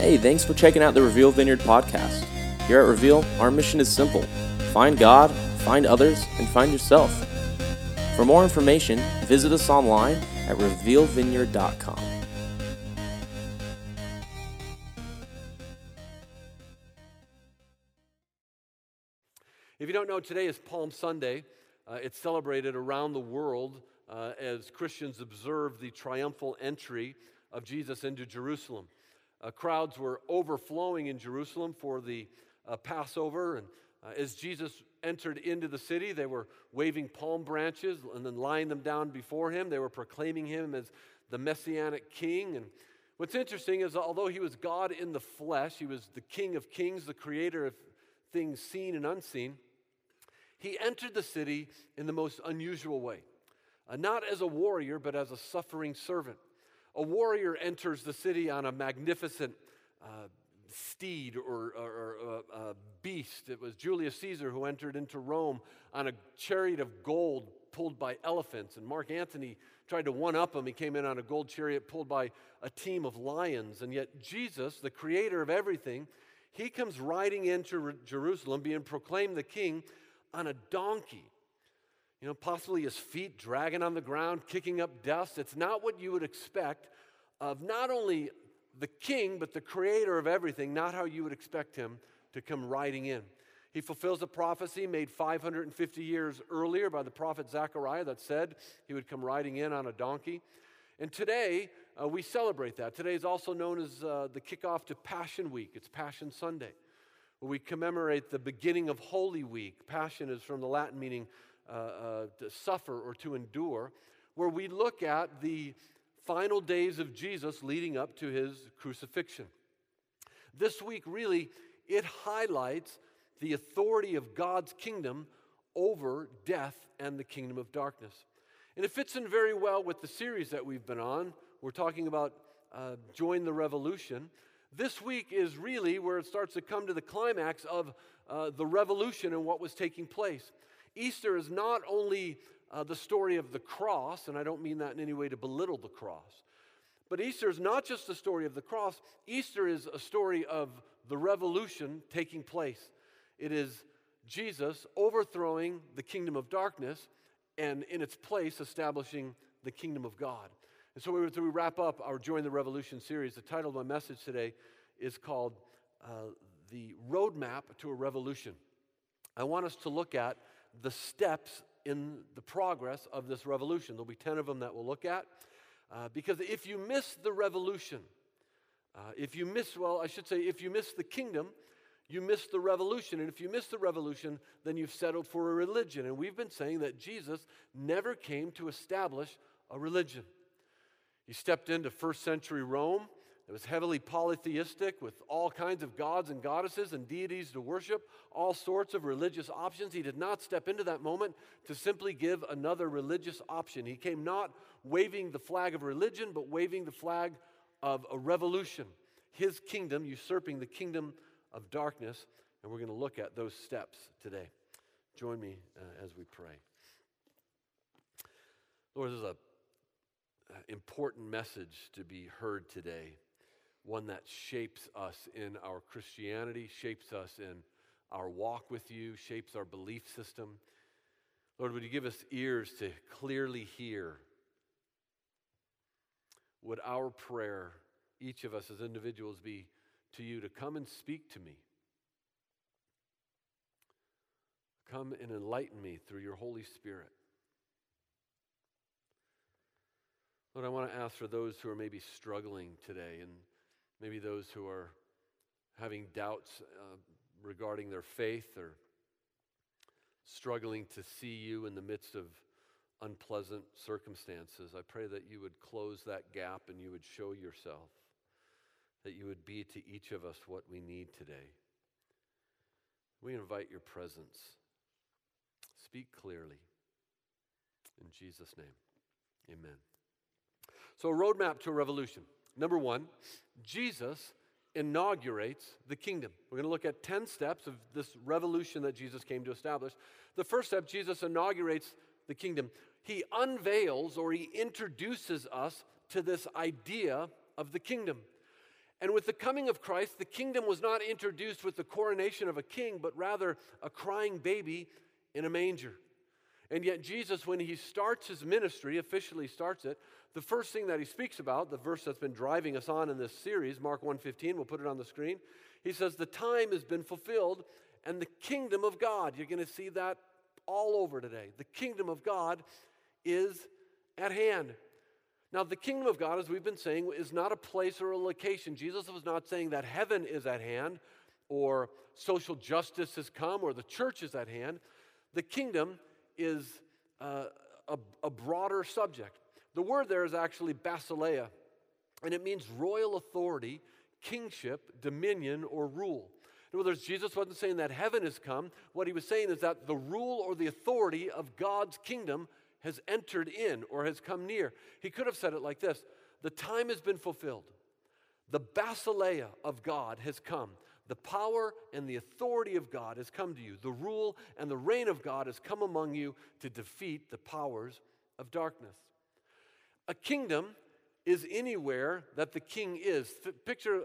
Hey, thanks for checking out the Reveal Vineyard podcast. Here at Reveal, our mission is simple. Find God, find others, and find yourself. For more information, visit us online at revealvineyard.com. If you don't know, today is Palm Sunday. It's celebrated around the world as Christians observe the triumphal entry of Jesus into Jerusalem. Crowds were overflowing in Jerusalem for the Passover, and as Jesus entered into the city, they were waving palm branches and then laying them down before him. They were proclaiming him as the Messianic King. And what's interesting is, although he was God in the flesh, he was the King of Kings, the creator of things seen and unseen, he entered the city in the most unusual way. Not as a warrior, but as a suffering servant. A warrior enters the city on a magnificent steed or beast. It was Julius Caesar who entered into Rome on a chariot of gold pulled by elephants. And Mark Antony tried to one-up him. He came in on a gold chariot pulled by a team of lions. And yet Jesus, the creator of everything, he comes riding into Jerusalem, being proclaimed the king, on a donkey. You know, possibly his feet dragging on the ground, kicking up dust. It's not what you would expect of not only the king, but the creator of everything, not how you would expect him to come riding in. He fulfills a prophecy made 550 years earlier by the prophet Zechariah that said he would come riding in on a donkey. And today, we celebrate that. Today is also known as the kickoff to Passion Week. It's Passion Sunday, where we commemorate the beginning of Holy Week. Passion is from the Latin meaning to suffer or to endure, where we look at the final days of Jesus leading up to his crucifixion. This week, really, it highlights the authority of God's kingdom over death and the kingdom of darkness. And it fits in very well with the series that we've been on. We're talking about Join the Revolution. This week is really where it starts to come to the climax of the revolution and what was taking place. Easter is not only the story of the cross, and I don't mean that in any way to belittle the cross, but Easter is not just the story of the cross. Easter is a story of the revolution taking place. It is Jesus overthrowing the kingdom of darkness and in its place establishing the kingdom of God. And so as we wrap up our Join the Revolution series, the title of my message today is called The Roadmap to a Revolution. I want us to look at the steps in the progress of this revolution. There'll be 10 of them that we'll look at. Because if you miss the revolution, if you miss the kingdom, you miss the revolution. And if you miss the revolution, then you've settled for a religion. And we've been saying that Jesus never came to establish a religion. He stepped into first century Rome. It was heavily polytheistic with all kinds of gods and goddesses and deities to worship, all sorts of religious options. He did not step into that moment to simply give another religious option. He came not waving the flag of religion, but waving the flag of a revolution. His kingdom usurping the kingdom of darkness. And we're going to look at those steps today. Join me as we pray. Lord, there's an important message to be heard today. One that shapes us in our Christianity, shapes us in our walk with you, shapes our belief system. Lord, would you give us ears to clearly hear? Would our prayer, each of us as individuals, be to you to come and speak to me? Come and enlighten me through your Holy Spirit. Lord, I want to ask for those who are maybe struggling today, and maybe those who are having doubts regarding their faith or struggling to see you in the midst of unpleasant circumstances. I pray that you would close that gap and you would show yourself, that you would be to each of us what we need today. We invite your presence. Speak clearly. In Jesus' name, amen. So a roadmap to a revolution. Number one, Jesus inaugurates the kingdom. We're going to look at 10 steps of this revolution that Jesus came to establish. The first step, Jesus inaugurates the kingdom. He unveils or he introduces us to this idea of the kingdom. And with the coming of Christ, the kingdom was not introduced with the coronation of a king, but rather a crying baby in a manger. And yet Jesus, when he starts his ministry, officially starts it, the first thing that he speaks about, the verse that's been driving us on in this series, Mark 1:15, we'll put it on the screen. He says, the time has been fulfilled and the kingdom of God, you're going to see that all over today. The kingdom of God is at hand. Now, the kingdom of God, as we've been saying, is not a place or a location. Jesus was not saying that heaven is at hand or social justice has come or the church is at hand. The kingdom is a broader subject. The word there is actually basileia, and it means royal authority, kingship, dominion, or rule. In other words, Jesus wasn't saying that heaven has come. What he was saying is that the rule or the authority of God's kingdom has entered in or has come near. He could have said it like this: the time has been fulfilled. The basileia of God has come. The power and the authority of God has come to you. The rule and the reign of God has come among you to defeat the powers of darkness. A kingdom is anywhere that the king is. Picture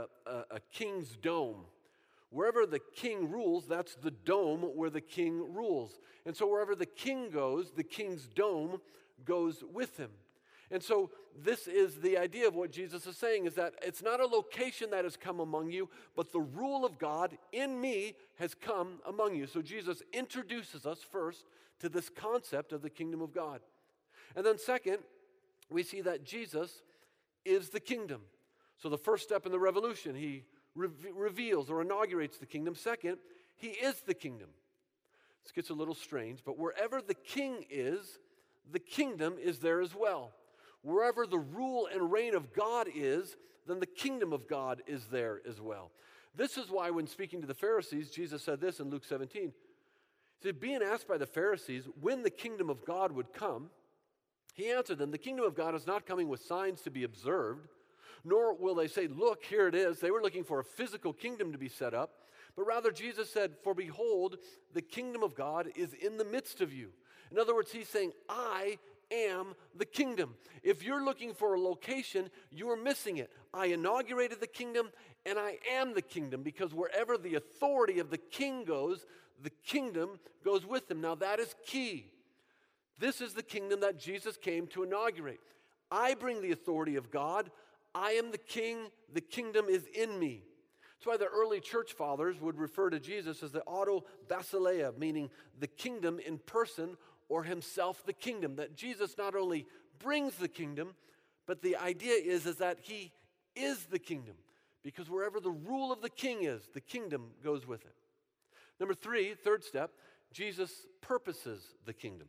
a king's dome. Wherever the king rules, that's the dome where the king rules. And so wherever the king goes, the king's dome goes with him. And so this is the idea of what Jesus is saying, is that it's not a location that has come among you, but the rule of God in me has come among you. So Jesus introduces us first to this concept of the kingdom of God. And then second, we see that Jesus is the kingdom. So the first step in the revolution, he reveals or inaugurates the kingdom. Second, he is the kingdom. This gets a little strange, but wherever the king is, the kingdom is there as well. Wherever the rule and reign of God is, then the kingdom of God is there as well. This is why when speaking to the Pharisees, Jesus said this in Luke 17. He said, being asked by the Pharisees when the kingdom of God would come, he answered them, the kingdom of God is not coming with signs to be observed, nor will they say, look, here it is. They were looking for a physical kingdom to be set up. But rather, Jesus said, for behold, the kingdom of God is in the midst of you. In other words, he's saying, I am the kingdom. If you're looking for a location, you are missing it. I inaugurated the kingdom, and I am the kingdom, because wherever the authority of the king goes, the kingdom goes with him. Now, that is key. This is the kingdom that Jesus came to inaugurate. I bring the authority of God. I am the king. The kingdom is in me. That's why the early church fathers would refer to Jesus as the auto basileia, meaning the kingdom in person, or himself the kingdom. That Jesus not only brings the kingdom, but the idea is that he is the kingdom. Because wherever the rule of the king is, the kingdom goes with it. Number three, third step, Jesus purposes the kingdom.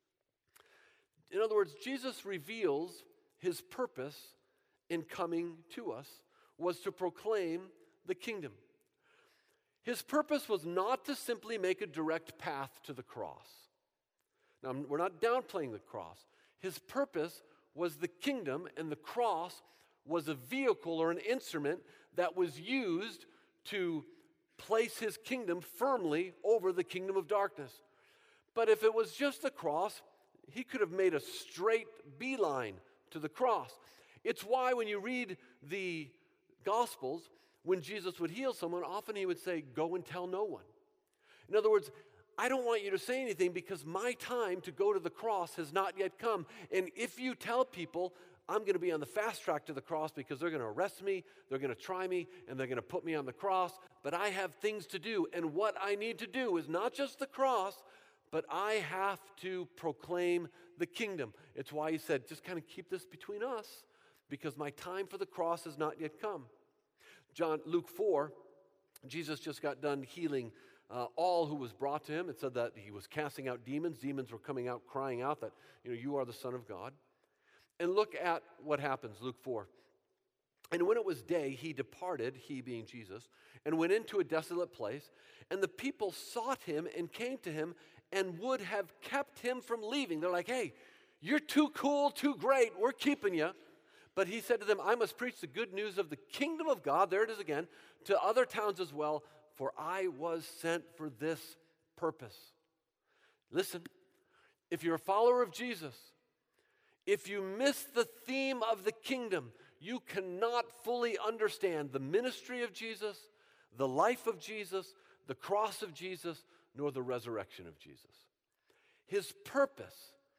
In other words, Jesus reveals his purpose in coming to us was to proclaim the kingdom. His purpose was not to simply make a direct path to the cross. Now, we're not downplaying the cross. His purpose was the kingdom, and the cross was a vehicle or an instrument that was used to place his kingdom firmly over the kingdom of darkness. But if it was just the cross, he could have made a straight beeline to the cross. It's why when you read the Gospels, when Jesus would heal someone, often he would say, go and tell no one. In other words, I don't want you to say anything because my time to go to the cross has not yet come. And if you tell people, I'm going to be on the fast track to the cross because they're going to arrest me, they're going to try me, and they're going to put me on the cross, but I have things to do. And what I need to do is not just the cross, but I have to proclaim the kingdom. It's why he said, just kind of keep this between us because my time for the cross has not yet come. Luke 4, Jesus just got done healing all who was brought to him. It said that he was casting out demons. Demons were coming out, crying out that, you are the Son of God. And look at what happens, Luke 4. And when it was day, he departed, he being Jesus, and went into a desolate place. And the people sought him and came to him and would have kept him from leaving. They're like, hey, you're too cool, too great, we're keeping you. But he said to them, I must preach the good news of the kingdom of God, there it is again, to other towns as well, for I was sent for this purpose. Listen, if you're a follower of Jesus, if you miss the theme of the kingdom, you cannot fully understand the ministry of Jesus, the life of Jesus, the cross of Jesus, nor the resurrection of Jesus. His purpose,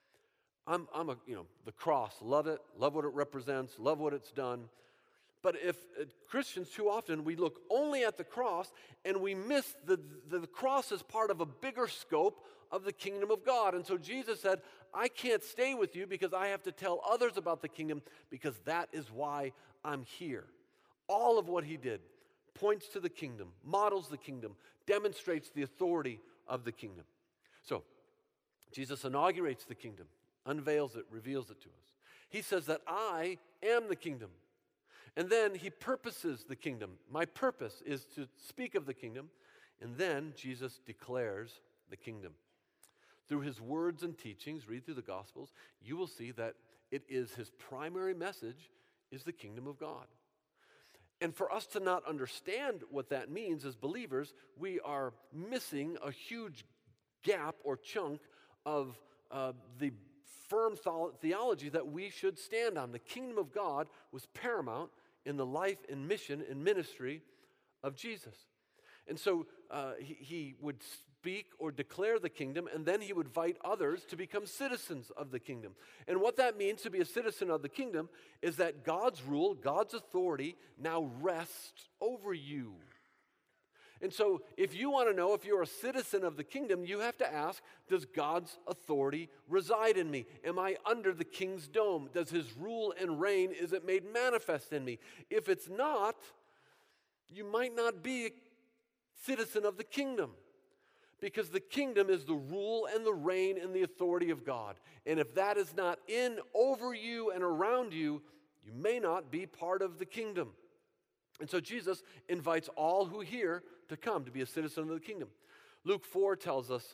the cross, love it, love what it represents, love what it's done. But if Christians, too often, we look only at the cross and we miss the cross as part of a bigger scope of the kingdom of God. And so Jesus said, I can't stay with you because I have to tell others about the kingdom, because that is why I'm here. All of what he did points to the kingdom, models the kingdom, demonstrates the authority of the kingdom. So Jesus inaugurates the kingdom, unveils it, reveals it to us. He says that I am the kingdom. And then he purposes the kingdom. My purpose is to speak of the kingdom. And then Jesus declares the kingdom. Through his words and teachings, read through the Gospels, you will see that it is his primary message is the kingdom of God. And for us to not understand what that means as believers, we are missing a huge gap or chunk of the firm theology that we should stand on. The kingdom of God was paramount in the life and mission and ministry of Jesus. And so he would speak or declare the kingdom, and then he would invite others to become citizens of the kingdom. And what that means to be a citizen of the kingdom is that God's rule, God's authority now rests over you. And so if you want to know if you're a citizen of the kingdom, you have to ask, does God's authority reside in me? Am I under the king's dome? Does his rule and reign, is it made manifest in me? If it's not, you might not be a citizen of the kingdom, because the kingdom is the rule and the reign and the authority of God. And if that is not in, over you, and around you, you may not be part of the kingdom. And so Jesus invites all who hear to come to be a citizen of the kingdom. Luke 4 tells us,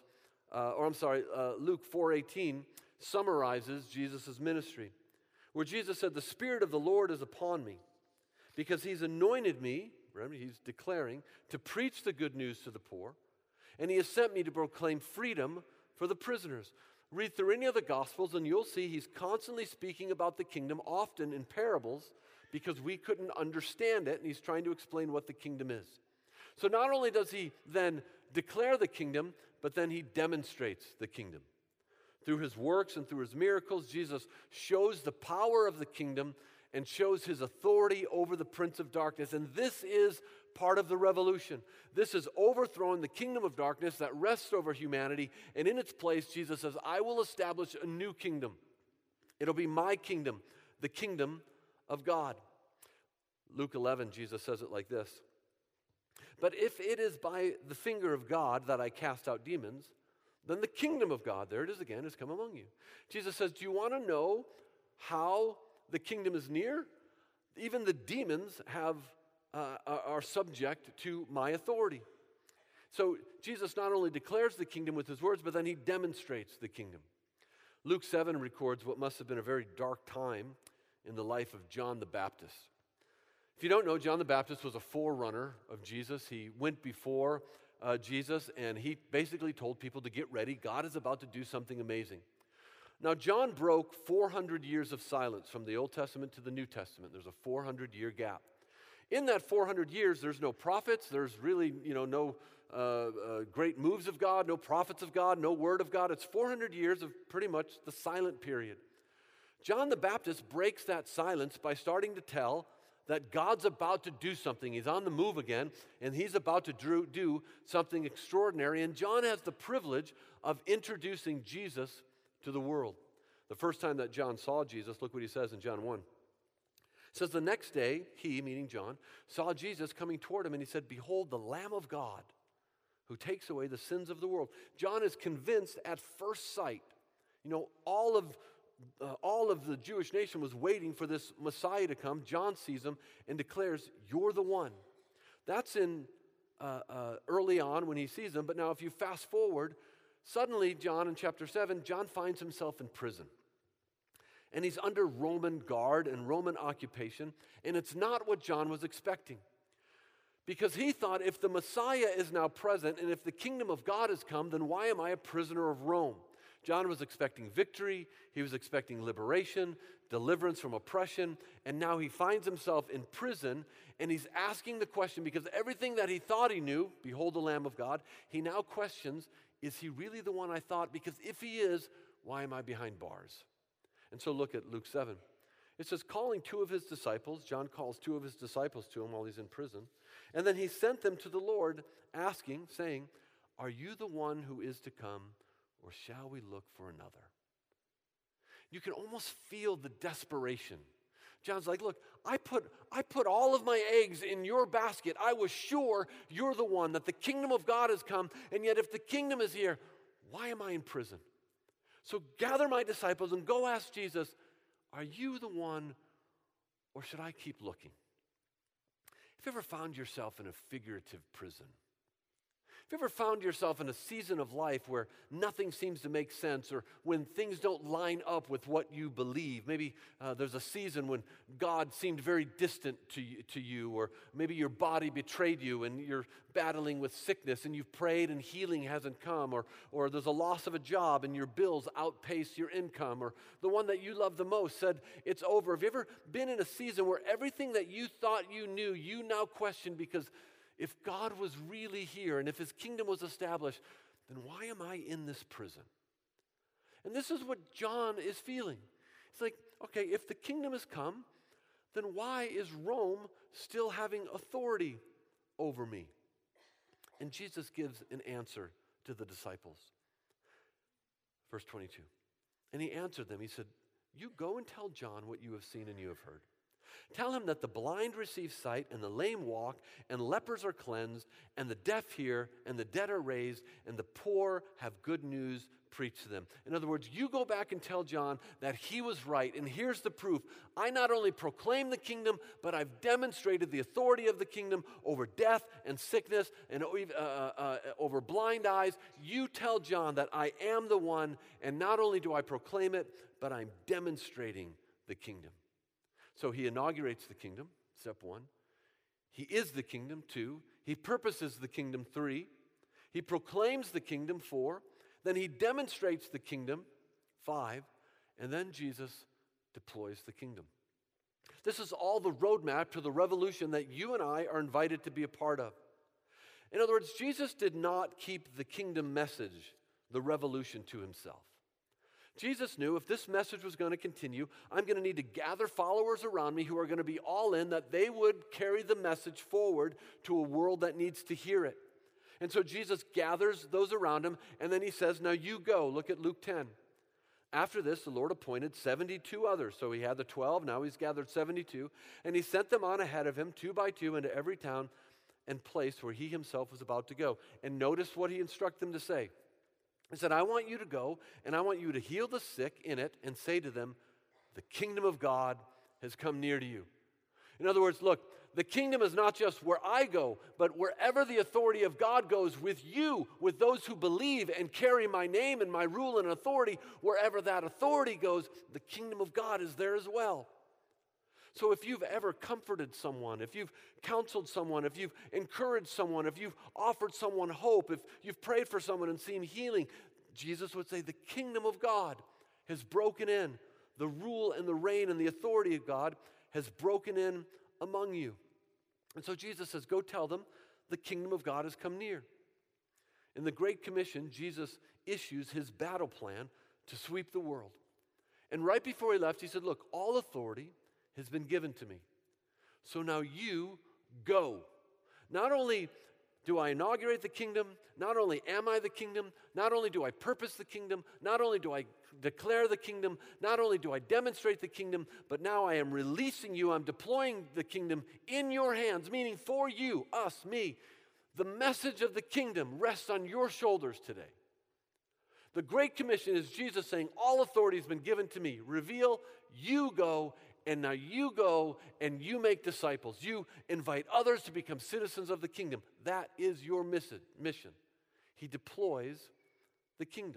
Luke 4:18 summarizes Jesus' ministry, where Jesus said, the Spirit of the Lord is upon me, because he's anointed me, remember, he's declaring, to preach the good news to the poor, and he has sent me to proclaim freedom for the prisoners. Read through any of the Gospels and you'll see he's constantly speaking about the kingdom, often in parables, because we couldn't understand it, and he's trying to explain what the kingdom is. So not only does he then declare the kingdom, but then he demonstrates the kingdom. Through his works and through his miracles, Jesus shows the power of the kingdom and shows his authority over the prince of darkness. And this is part of the revolution. This is overthrowing the kingdom of darkness that rests over humanity, and in its place, Jesus says, I will establish a new kingdom. It'll be my kingdom, the kingdom of God. Luke 11, Jesus says it like this. But if it is by the finger of God that I cast out demons, then the kingdom of God, there it is again, has come among you. Jesus says, do you want to know how the kingdom is near? Even the demons are subject to my authority. So Jesus not only declares the kingdom with his words, but then he demonstrates the kingdom. Luke 7 records what must have been a very dark time in the life of John the Baptist. If you don't know, John the Baptist was a forerunner of Jesus. He went before Jesus, and he basically told people to get ready. God is about to do something amazing. Now, John broke 400 years of silence from the Old Testament to the New Testament. There's a 400-year gap. In that 400 years, there's no prophets. There's really, no great moves of God, no prophets of God, no word of God. It's 400 years of pretty much the silent period. John the Baptist breaks that silence by starting to tell that God's about to do something. He's on the move again, and he's about to do something extraordinary. And John has the privilege of introducing Jesus to the world. The first time that John saw Jesus, look what he says in John 1. It says, the next day, he, meaning John, saw Jesus coming toward him, and he said, behold, the Lamb of God who takes away the sins of the world. John is convinced at first sight. All of the Jewish nation was waiting for this Messiah to come. John sees him and declares, you're the one. That's in early on when he sees him. But now if you fast forward, suddenly John in chapter 7, John finds himself in prison. And he's under Roman guard and Roman occupation. And it's not what John was expecting. Because he thought, if the Messiah is now present and if the kingdom of God has come, then why am I a prisoner of Rome? John was expecting victory, he was expecting liberation, deliverance from oppression, and now he finds himself in prison, and he's asking the question, because everything that he thought he knew, behold the Lamb of God, he now questions, is he really the one I thought? Because if he is, why am I behind bars? And so look at Luke 7. It says, calling two of his disciples, John calls two of his disciples to him while he's in prison, and then he sent them to the Lord, asking, saying, are you the one who is to come, or shall we look for another? You can almost feel the desperation. John's like, look, I put all of my eggs in your basket. I was sure you're the one, that the kingdom of God has come, and yet if the kingdom is here, why am I in prison? So gather my disciples and go ask Jesus, are you the one, or should I keep looking? Have you ever found yourself in a figurative prison? Have you ever found yourself in a season of life where nothing seems to make sense, or when things don't line up with what you believe? Maybe there's a season when God seemed very distant to you, or maybe your body betrayed you and you're battling with sickness and you've prayed and healing hasn't come, or there's a loss of a job and your bills outpace your income, or the one that you love the most said it's over. Have you ever been in a season where everything that you thought you knew, you now question, because if God was really here and if his kingdom was established, then why am I in this prison? And this is what John is feeling. It's like, okay, if the kingdom has come, then why is Rome still having authority over me? And Jesus gives an answer to the disciples. Verse 22. And he answered them. He said, you go and tell John what you have seen and you have heard. Tell him that the blind receive sight, and the lame walk, and lepers are cleansed, and the deaf hear, and the dead are raised, and the poor have good news preached to them. In other words, you go back and tell John that he was right, and here's the proof. I not only proclaim the kingdom, but I've demonstrated the authority of the kingdom over death and sickness and over blind eyes. You tell John that I am the one, and not only do I proclaim it, but I'm demonstrating the kingdom. So he inaugurates the kingdom, step 1. He is the kingdom, 2. He purposes the kingdom, 3. He proclaims the kingdom, 4. Then he demonstrates the kingdom, 5. And then Jesus deploys the kingdom. This is all the roadmap to the revolution that you and I are invited to be a part of. In other words, Jesus did not keep the kingdom message, the revolution, to himself. Jesus knew if this message was going to continue, I'm going to need to gather followers around me who are going to be all in, that they would carry the message forward to a world that needs to hear it. And so Jesus gathers those around him, and then he says, now you go. Look at Luke 10. After this, the Lord appointed 72 others. So he had the 12, now he's gathered 72. And he sent them on ahead of him, 2 by 2, into every town and place where he himself was about to go. And notice what he instructed them to say. He said, I want you to go, and I want you to heal the sick in it, and say to them, the kingdom of God has come near to you. In other words, look, the kingdom is not just where I go, but wherever the authority of God goes with you, with those who believe and carry my name and my rule and authority, wherever that authority goes, the kingdom of God is there as well. So if you've ever comforted someone, if you've counseled someone, if you've encouraged someone, if you've offered someone hope, if you've prayed for someone and seen healing, Jesus would say the kingdom of God has broken in. The rule and the reign and the authority of God has broken in among you. And so Jesus says, go tell them the kingdom of God has come near. In the Great Commission, Jesus issues his battle plan to sweep the world. And right before he left, he said, look, all authority has been given to me. So now you go. Not only do I inaugurate the kingdom, not only am I the kingdom, not only do I purpose the kingdom, not only do I declare the kingdom, not only do I demonstrate the kingdom, but now I am releasing you, I'm deploying the kingdom in your hands, meaning for you, us, me. The message of the kingdom rests on your shoulders today. The Great Commission is Jesus saying, all authority has been given to me. Reveal, you go, and now you go and you make disciples. You invite others to become citizens of the kingdom. That is your mission. He deploys the kingdom.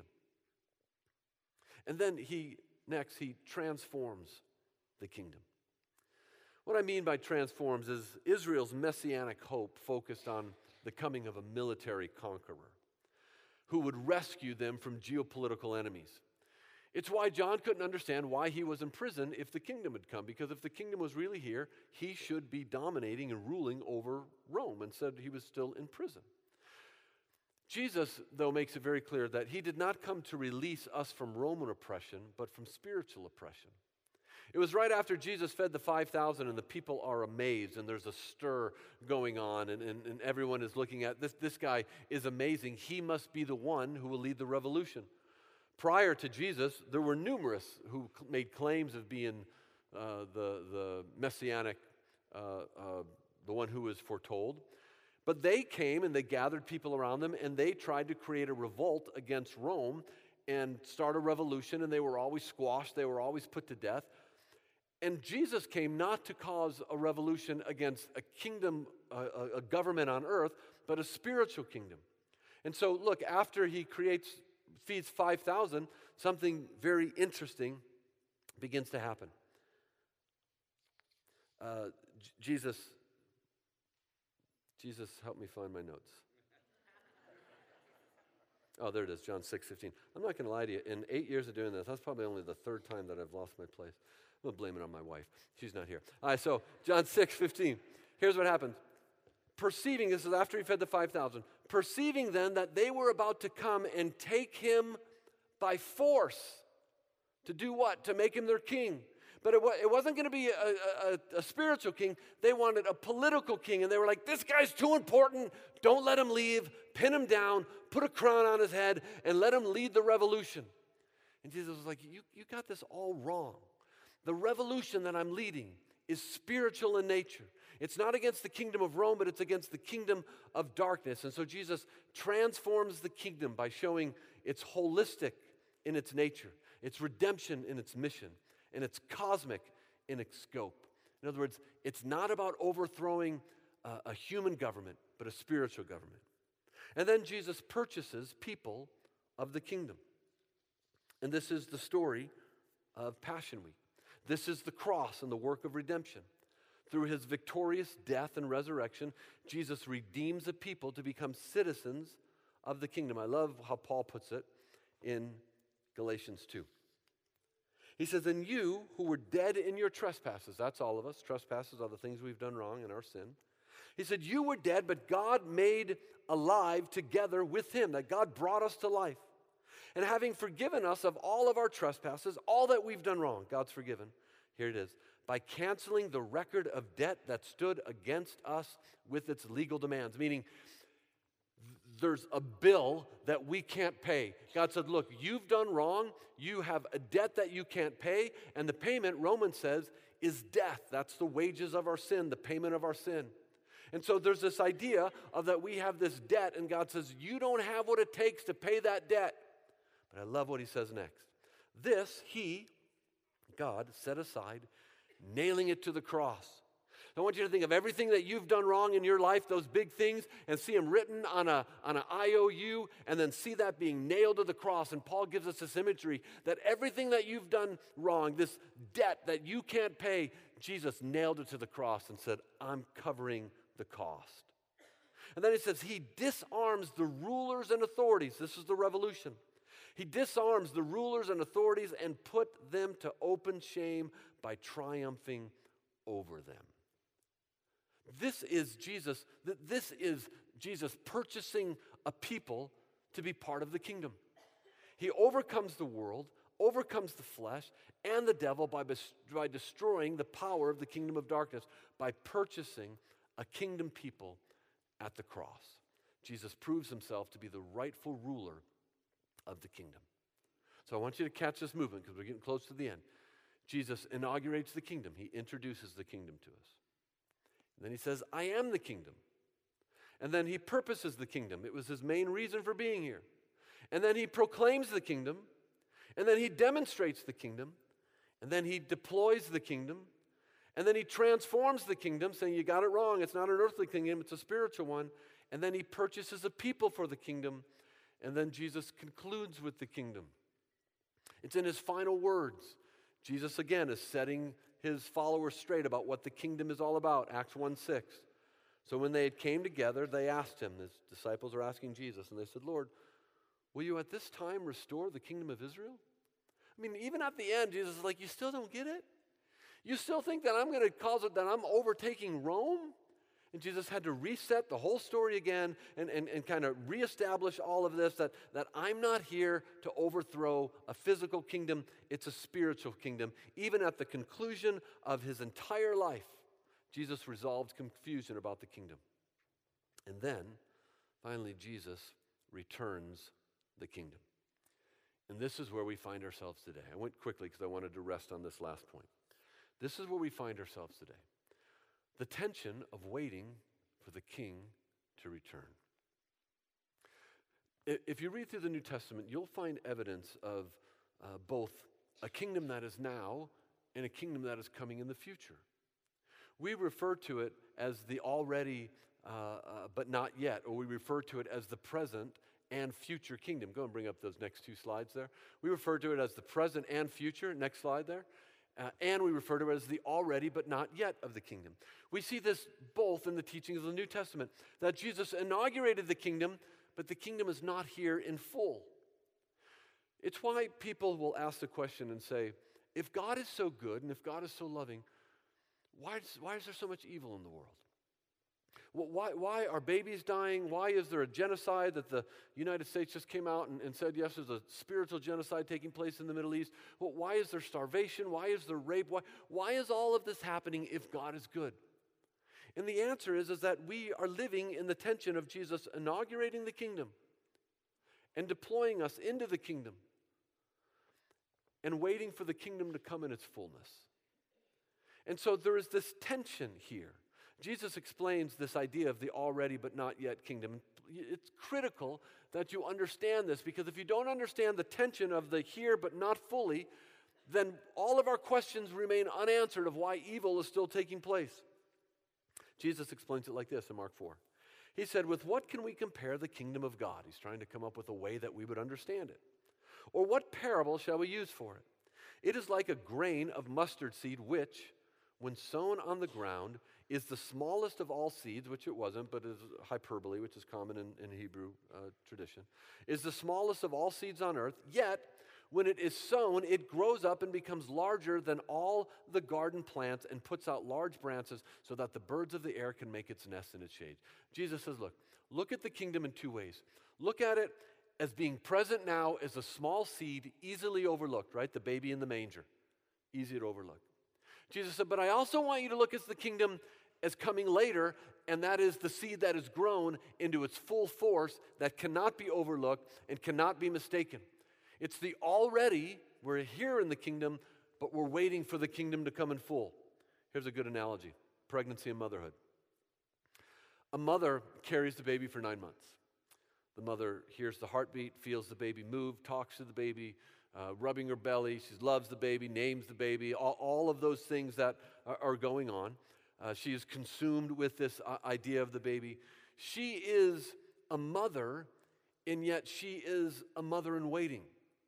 And then he transforms the kingdom. What I mean by transforms is Israel's messianic hope focused on the coming of a military conqueror. who would rescue them from geopolitical enemies. It's why John couldn't understand why he was in prison if the kingdom had come, because if the kingdom was really here, he should be dominating and ruling over Rome, and said he was still in prison. Jesus, though, makes it very clear that he did not come to release us from Roman oppression, but from spiritual oppression. It was right after Jesus fed the 5,000 and the people are amazed and there's a stir going on and everyone is looking at this guy is amazing. He must be the one who will lead the revolution. Prior to Jesus, there were numerous who made claims of being the messianic, the one who was foretold. But they came and they gathered people around them and they tried to create a revolt against Rome and start a revolution, and they were always squashed. They were always put to death. And Jesus came not to cause a revolution against a kingdom, a government on earth, but a spiritual kingdom. And so, look, after he feeds 5,000, something very interesting begins to happen. Jesus, help me find my notes. Oh, there it is, John 6:15. I'm not going to lie to you. In 8 years of doing this, that's probably only the third time that I've lost my place. I'm going to blame it on my wife. She's not here. All right, so John 6:15. Here's what happens. Perceiving, this is after he fed the 5,000, perceiving then that they were about to come and take him by force. To do what? To make him their king. But it wasn't going to be a spiritual king. They wanted a political king. And they were like, this guy's too important. Don't let him leave. Pin him down. Put a crown on his head. And let him lead the revolution. And Jesus was like, you got this all wrong. The revolution that I'm leading is spiritual in nature. It's not against the kingdom of Rome, but it's against the kingdom of darkness. And so Jesus transforms the kingdom by showing it's holistic in its nature, it's redemption in its mission, and it's cosmic in its scope. In other words, it's not about overthrowing a human government, but a spiritual government. And then Jesus purchases people of the kingdom. And this is the story of Passion Week. This is the cross and the work of redemption. Through his victorious death and resurrection, Jesus redeems a people to become citizens of the kingdom. I love how Paul puts it in Galatians 2. He says, and you who were dead in your trespasses, that's all of us, trespasses are the things we've done wrong in our sin. He said, you were dead, but God made alive together with him, that God brought us to life. And having forgiven us of all of our trespasses, all that we've done wrong, God's forgiven. Here it is. By canceling the record of debt that stood against us with its legal demands. Meaning, there's a bill that we can't pay. God said, look, you've done wrong. You have a debt that you can't pay. And the payment, Romans says, is death. That's the wages of our sin, the payment of our sin. And so there's this idea of that we have this debt. And God says, you don't have what it takes to pay that debt. But I love what he says next. This, God, set aside, nailing it to the cross. I want you to think of everything that you've done wrong in your life, those big things, and see them written on an IOU, and then see that being nailed to the cross. And Paul gives us this imagery that everything that you've done wrong, this debt that you can't pay, Jesus nailed it to the cross and said, I'm covering the cost. And then he says, he disarms the rulers and authorities. This is the revolution. He disarms the rulers and authorities and put them to open shame by triumphing over them. This is Jesus purchasing a people to be part of the kingdom. He overcomes the world, overcomes the flesh and the devil by destroying the power of the kingdom of darkness, by purchasing a kingdom people at the cross. Jesus proves himself to be the rightful ruler of the kingdom. So I want you to catch this movement because we're getting close to the end. Jesus inaugurates the kingdom. He introduces the kingdom to us. And then he says, I am the kingdom. And then he purposes the kingdom. It was his main reason for being here. And then he proclaims the kingdom. And then he demonstrates the kingdom. And then he deploys the kingdom. And then he transforms the kingdom, saying, you got it wrong. It's not an earthly kingdom, it's a spiritual one. And then he purchases a people for the kingdom. And then Jesus concludes with the kingdom. It's in his final words. Jesus, again, is setting his followers straight about what the kingdom is all about. Acts 1:6. So when they had came together, they asked him, his disciples are asking Jesus, and they said, Lord, Will you at this time restore the kingdom of Israel? I mean, even at the end, Jesus is like, you still don't get it? You still think that I'm going to cause it, that I'm overtaking Rome? And Jesus had to reset the whole story again and kind of reestablish all of this, that I'm not here to overthrow a physical kingdom. It's a spiritual kingdom. Even at the conclusion of his entire life, Jesus resolved confusion about the kingdom. And then, finally, Jesus returns the kingdom. And this is where we find ourselves today. I went quickly because I wanted to rest on this last point. This is where we find ourselves today. The tension of waiting for the king to return. If you read through the New Testament, you'll find evidence of both a kingdom that is now and a kingdom that is coming in the future. We refer to it as the already but not yet, or we refer to it as the present and future kingdom. Go and bring up those next two slides there. We refer to it as the present and future. Next slide there. And we refer to it as the already but not yet of the kingdom. We see this both in the teachings of the New Testament, that Jesus inaugurated the kingdom, but the kingdom is not here in full. It's why people will ask the question and say, if God is so good and if God is so loving, why is there so much evil in the world? Why are babies dying? Why is there a genocide that the United States just came out and said, yes, there's a spiritual genocide taking place in the Middle East? Why is there starvation? Why is there rape? Why is all of this happening if God is good? And the answer is that we are living in the tension of Jesus inaugurating the kingdom and deploying us into the kingdom and waiting for the kingdom to come in its fullness. And so there is this tension here. Jesus explains this idea of the already but not yet kingdom. It's critical that you understand this, because if you don't understand the tension of the here but not fully, then all of our questions remain unanswered of why evil is still taking place. Jesus explains it like this in Mark 4. He said, with what can we compare the kingdom of God? He's trying to come up with a way that we would understand it. Or what parable shall we use for it? It is like a grain of mustard seed which, when sown on the ground, is the smallest of all seeds, which it wasn't, but is hyperbole, which is common in Hebrew tradition, is the smallest of all seeds on earth, yet when it is sown, it grows up and becomes larger than all the garden plants and puts out large branches so that the birds of the air can make its nest in its shade. Jesus says, look at the kingdom in two ways. Look at it as being present now as a small seed, easily overlooked, right? The baby in the manger, easy to overlook. Jesus said, but I also want you to look at the kingdom as coming later, and that is the seed that is grown into its full force that cannot be overlooked and cannot be mistaken. It's the already, we're here in the kingdom, but we're waiting for the kingdom to come in full. Here's a good analogy, pregnancy and motherhood. A mother carries the baby for 9 months. The mother hears the heartbeat, feels the baby move, talks to the baby, rubbing her belly. She loves the baby, names the baby, all of those things that are going on. She is consumed with this idea of the baby. She is a mother, and yet she is a mother in waiting.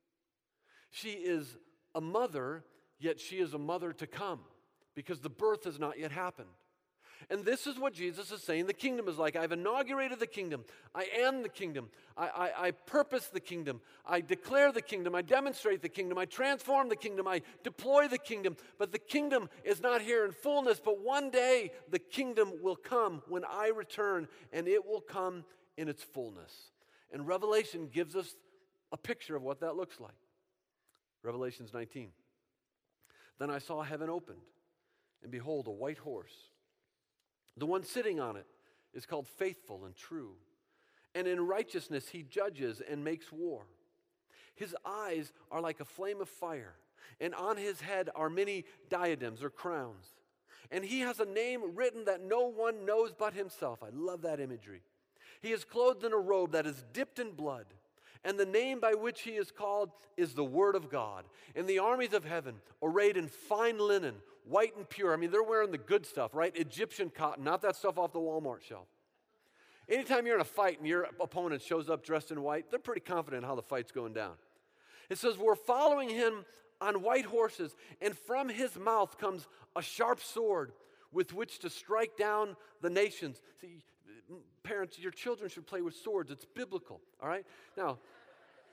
She is a mother, yet she is a mother to come, because the birth has not yet happened. And this is what Jesus is saying the kingdom is like. I've inaugurated the kingdom. I am the kingdom. I purpose the kingdom. I declare the kingdom. I demonstrate the kingdom. I transform the kingdom. I deploy the kingdom. But the kingdom is not here in fullness. But one day the kingdom will come when I return, and it will come in its fullness. And Revelation gives us a picture of what that looks like. Revelations 19. Then I saw heaven opened, and behold, a white horse. The one sitting on it is called Faithful and True, and in righteousness he judges and makes war. His eyes are like a flame of fire, and on his head are many diadems or crowns. And he has a name written that no one knows but himself. I love that imagery. He is clothed in a robe that is dipped in blood, and the name by which he is called is the Word of God. And the armies of heaven, arrayed in fine linen, white and pure. I mean, they're wearing the good stuff, right? Egyptian cotton, not that stuff off the Walmart shelf. Anytime you're in a fight and your opponent shows up dressed in white, they're pretty confident how the fight's going down. It says, we're following him on white horses, and from his mouth comes a sharp sword with which to strike down the nations. See, parents, your children should play with swords. It's biblical, all right? Now,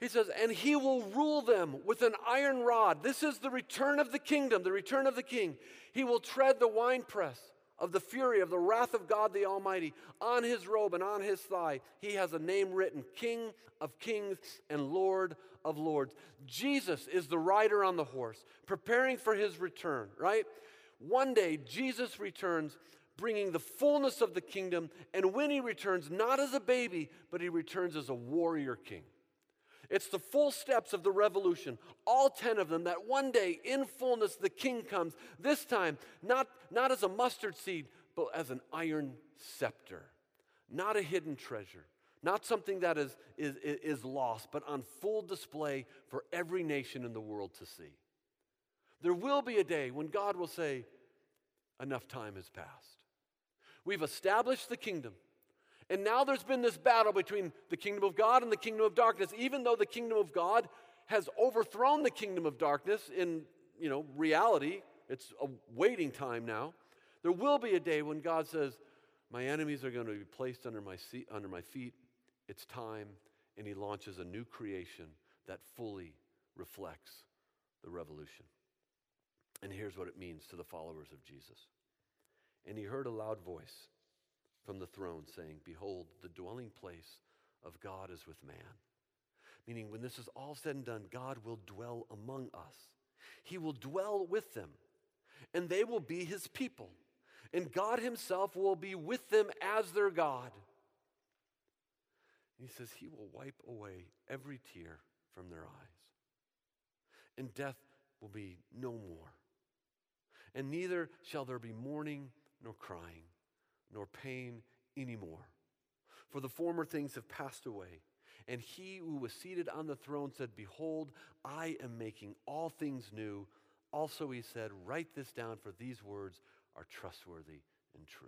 He says, and he will rule them with an iron rod. This is the return of the kingdom, the return of the king. He will tread the winepress of the fury of the wrath of God the Almighty. On his robe and on his thigh, he has a name written, King of Kings and Lord of Lords. Jesus is the rider on the horse, preparing for his return, right? One day, Jesus returns, bringing the fullness of the kingdom, and when he returns, not as a baby, but he returns as a warrior king. It's the full steps of the revolution, all 10 of them, that one day in fullness the king comes, this time not as a mustard seed, but as an iron scepter. Not a hidden treasure, not something that is lost, but on full display for every nation in the world to see. There will be a day when God will say, enough time has passed. We've established the kingdom. And now there's been this battle between the kingdom of God and the kingdom of darkness. Even though the kingdom of God has overthrown the kingdom of darkness in, reality, it's a waiting time now. There will be a day when God says, my enemies are going to be placed under my feet. It's time, and he launches a new creation that fully reflects the revolution. And here's what it means to the followers of Jesus. And he heard a loud voice from the throne saying, behold, the dwelling place of God is with man. Meaning when this is all said and done, God will dwell among us. He will dwell with them, and they will be his people. And God himself will be with them as their God. And he says he will wipe away every tear from their eyes. And death will be no more. And neither shall there be mourning nor crying, nor pain anymore. For the former things have passed away. And he who was seated on the throne said, behold, I am making all things new. Also he said, write this down, for these words are trustworthy and true.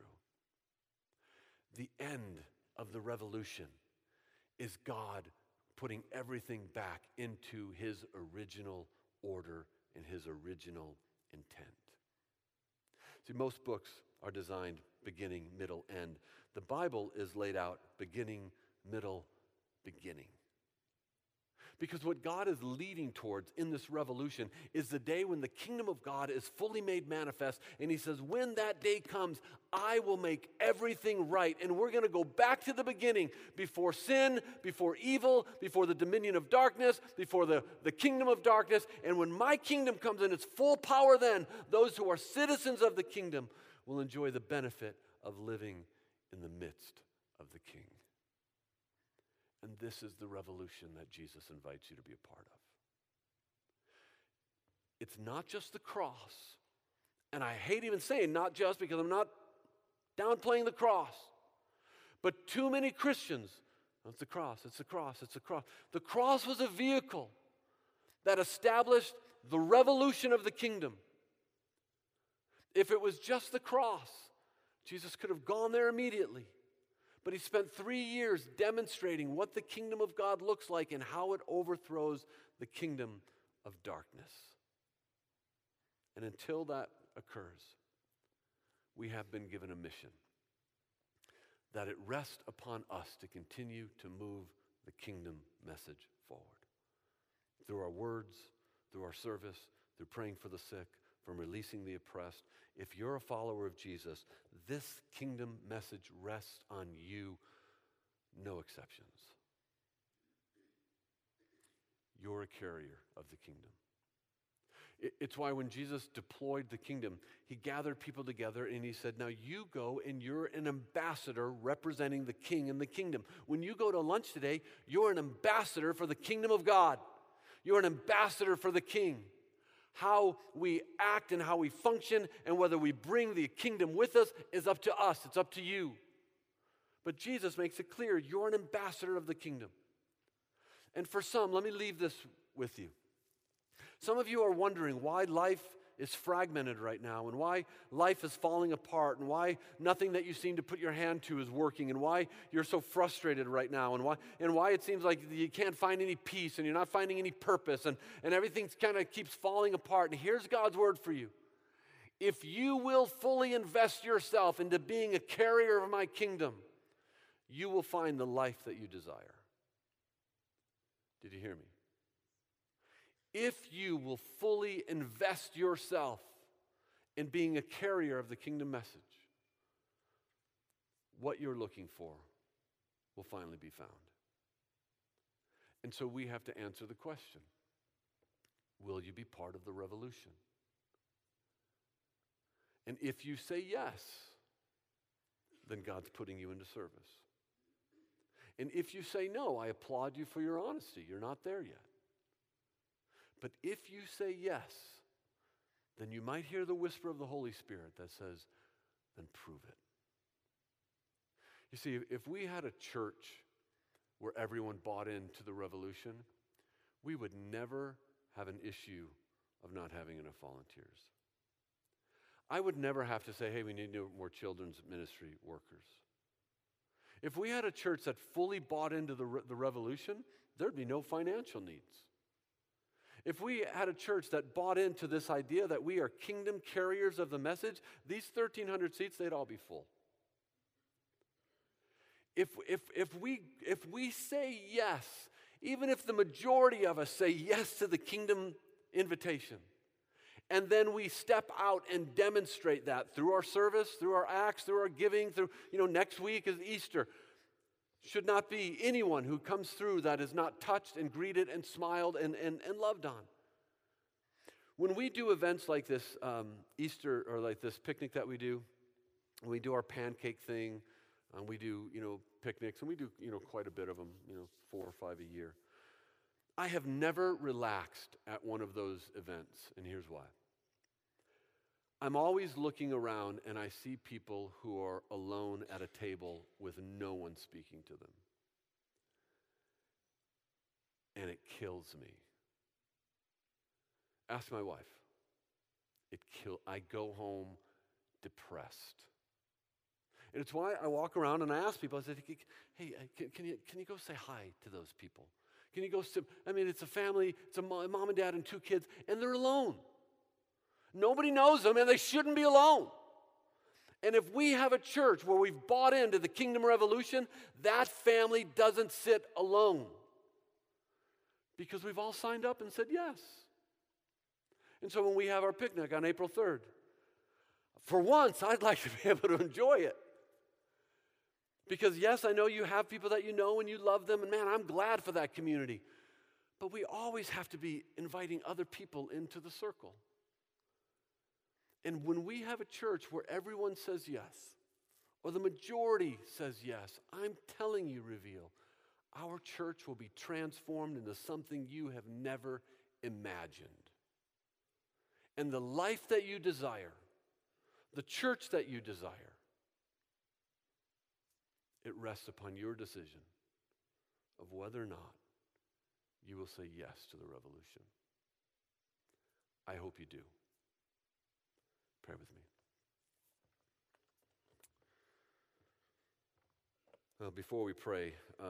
The end of the revolution is God putting everything back into his original order and his original intent. See, most books are designed beginning, middle, end. The Bible is laid out beginning, middle, beginning. Because what God is leading towards in this revolution is the day when the kingdom of God is fully made manifest. And he says, when that day comes, I will make everything right. And we're going to go back to the beginning, before sin, before evil, before the dominion of darkness, before the kingdom of darkness. And when my kingdom comes in its full power, then those who are citizens of the kingdom will enjoy the benefit of living in the midst of the king. And this is the revolution that Jesus invites you to be a part of. It's not just the cross. And I hate even saying not just, because I'm not downplaying the cross. But too many Christians, it's the cross, it's the cross, it's the cross. The cross was a vehicle that established the revolution of the kingdom. If it was just the cross, Jesus could have gone there immediately. But he spent 3 years demonstrating what the kingdom of God looks like and how it overthrows the kingdom of darkness. And until that occurs, we have been given a mission, that it rests upon us to continue to move the kingdom message forward. Through our words, through our service, through praying for the sick, from releasing the oppressed. If you're a follower of Jesus, this kingdom message rests on you, no exceptions. You're a carrier of the kingdom. It's why when Jesus deployed the kingdom, he gathered people together and he said, now you go and you're an ambassador representing the king and the kingdom. When you go to lunch today, you're an ambassador for the kingdom of God. You're an ambassador for the king. How we act and how we function and whether we bring the kingdom with us is up to us. It's up to you. But Jesus makes it clear, you're an ambassador of the kingdom. And for some, let me leave this with you. Some of you are wondering why life is fragmented right now and why life is falling apart and why nothing that you seem to put your hand to is working and why you're so frustrated right now and why it seems like you can't find any peace and you're not finding any purpose and everything kind of keeps falling apart. And here's God's word for you. If you will fully invest yourself into being a carrier of my kingdom, you will find the life that you desire. Did you hear me? If you will fully invest yourself in being a carrier of the kingdom message, what you're looking for will finally be found. And so we have to answer the question, will you be part of the revolution? And if you say yes, then God's putting you into service. And if you say no, I applaud you for your honesty. You're not there yet. But if you say yes, then you might hear the whisper of the Holy Spirit that says, then prove it. You see, if we had a church where everyone bought into the revolution, we would never have an issue of not having enough volunteers. I would never have to say, hey, we need more children's ministry workers. If we had a church that fully bought into the revolution, there'd be no financial needs. If we had a church that bought into this idea that we are kingdom carriers of the message, these 1,300 seats, they'd all be full. If we say yes, even if the majority of us say yes to the kingdom invitation, and then we step out and demonstrate that through our service, through our acts, through our giving, through, next week is Easter. Should not be anyone who comes through that is not touched and greeted and smiled and loved on. When we do events like this Easter, or like this picnic that we do our pancake thing, we do, picnics, and we do, quite a bit of them, 4 or 5 a year. I have never relaxed at one of those events, and here's why. I'm always looking around and I see people who are alone at a table with no one speaking to them. And it kills me. Ask my wife. I go home depressed. And it's why I walk around and I ask people, I say, hey, can you go say hi to those people? Can you go it's a family, it's a mom and dad and 2 kids, and they're alone. Nobody knows them, and they shouldn't be alone. And if we have a church where we've bought into the kingdom revolution, that family doesn't sit alone. Because we've all signed up and said yes. And so when we have our picnic on April 3rd, for once, I'd like to be able to enjoy it. Because yes, I know you have people that you know and you love them, and man, I'm glad for that community. But we always have to be inviting other people into the circle. And when we have a church where everyone says yes, or the majority says yes, I'm telling you, Reveal, our church will be transformed into something you have never imagined. And the life that you desire, the church that you desire, it rests upon your decision of whether or not you will say yes to the revolution. I hope you do. Pray with me. Before we pray,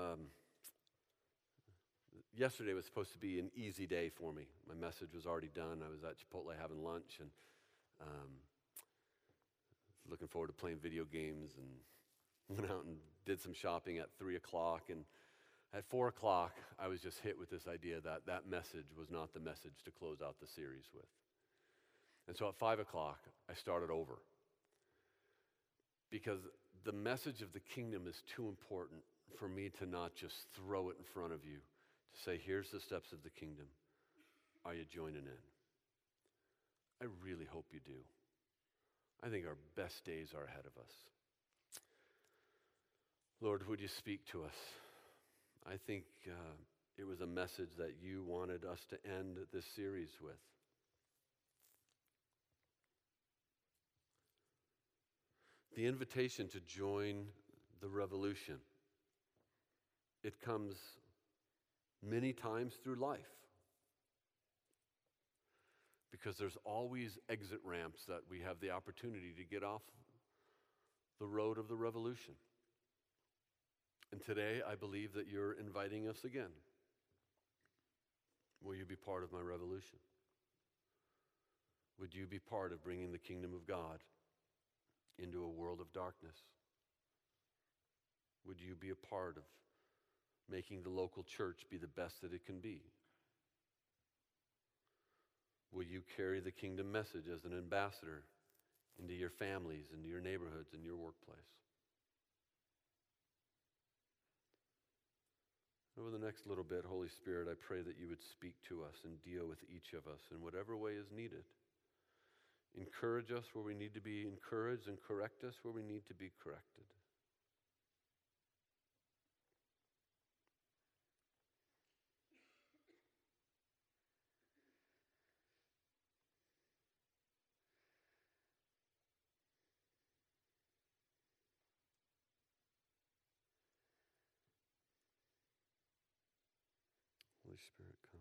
yesterday was supposed to be an easy day for me. My message was already done. I was at Chipotle having lunch and looking forward to playing video games, and went out and did some shopping at 3 o'clock. And at 4 o'clock, I was just hit with this idea that that message was not the message to close out the series with. And so at 5 o'clock, I started over. Because the message of the kingdom is too important for me to not just throw it in front of you, to say, here's the steps of the kingdom. Are you joining in? I really hope you do. I think our best days are ahead of us. Lord, would you speak to us? I think it was a message that you wanted us to end this series with. The invitation to join the revolution, it comes many times through life. Because there's always exit ramps that we have the opportunity to get off the road of the revolution. And today, I believe that you're inviting us again. Will you be part of my revolution? Would you be part of bringing the kingdom of God into a world of darkness? Would you be a part of making the local church be the best that it can be? Will you carry the kingdom message as an ambassador into your families, into your neighborhoods, and your workplace? Over the next little bit, Holy Spirit, I pray that you would speak to us and deal with each of us in whatever way is needed. Encourage us where we need to be encouraged and correct us where we need to be corrected. Holy Spirit, come.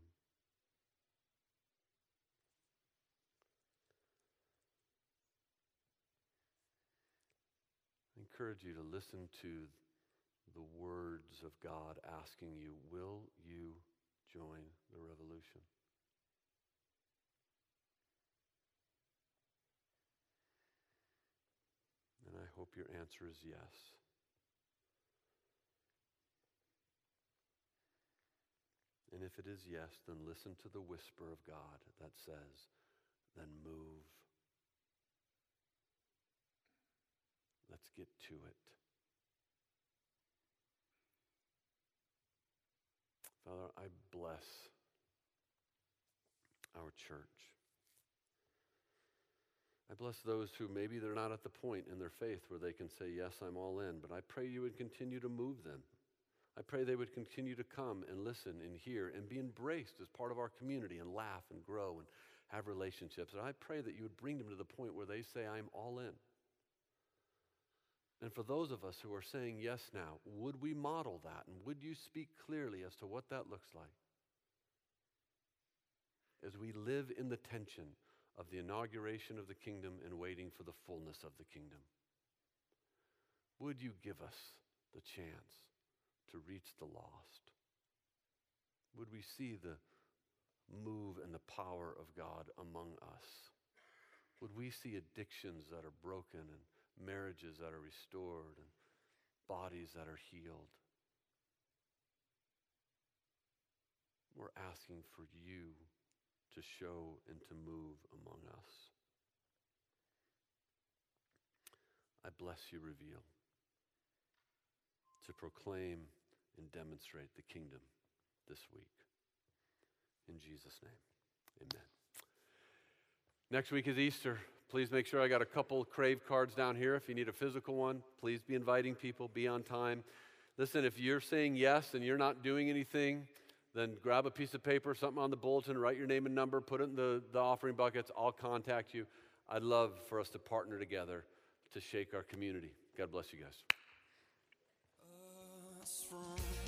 I encourage you to listen to the words of God asking you, will you join the revolution? And I hope your answer is yes. And if it is yes, then listen to the whisper of God that says, then move. Let's get to it. Father, I bless our church. I bless those who maybe they're not at the point in their faith where they can say, yes, I'm all in, but I pray you would continue to move them. I pray they would continue to come and listen and hear and be embraced as part of our community and laugh and grow and have relationships. And I pray that you would bring them to the point where they say, I'm all in. And for those of us who are saying yes now, would we model that? And would you speak clearly as to what that looks like? As we live in the tension of the inauguration of the kingdom and waiting for the fullness of the kingdom, would you give us the chance to reach the lost? Would we see the move and the power of God among us? Would we see addictions that are broken and marriages that are restored and bodies that are healed? We're asking for you to show and to move among us. I bless you, Reveal, to proclaim and demonstrate the kingdom this week. In Jesus' name, amen. Next week is Easter. Please make sure I got a couple Crave cards down here. If you need a physical one, please be inviting people, be on time. Listen, if you're saying yes and you're not doing anything, then grab a piece of paper, something on the bulletin, write your name and number, put it in the offering buckets. I'll contact you. I'd love for us to partner together to shake our community. God bless you guys.